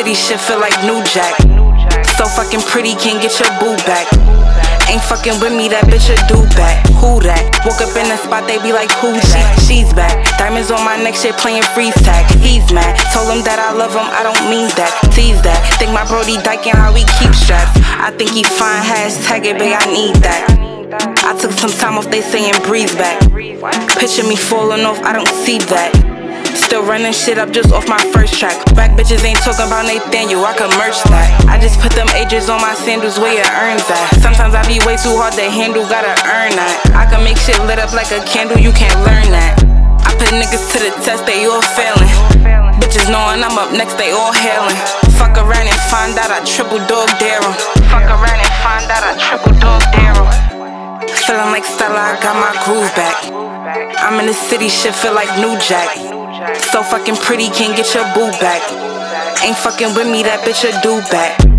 city, shit feel like New Jack. So fucking pretty, can't get your boo back. Ain't fucking with me, that bitch a do back. Who that? Woke up in the spot, they be like, who that? She's back. Diamonds on my neck, shit playing freeze tag. He's mad. Told him that I love him, I don't mean that. Tease that. Think my brody dyking how he keep straps. I think he fine, hashtag it, babe, I need that. I took some time off, they saying breathe back. Picture me falling off, I don't see that. Still running shit up just off my first track. Back bitches ain't talking about Nathaniel, I can merch that. I just put them ages on my sandals where it earns that. Sometimes I be way too hard to handle, gotta earn that. I can make shit lit up like a candle, you can't learn that. I put niggas to the test, they all failing. Bitches knowing I'm up next, they all hailing. Fuck around and find out I triple dog dare 'em. Fuck around and find out I triple dog dare 'em. Feeling like Stella, I got my groove back. I'm in the city, shit feel like New Jack. So fucking pretty, can't get your boo back. Ain't fucking with me, that bitch a do back.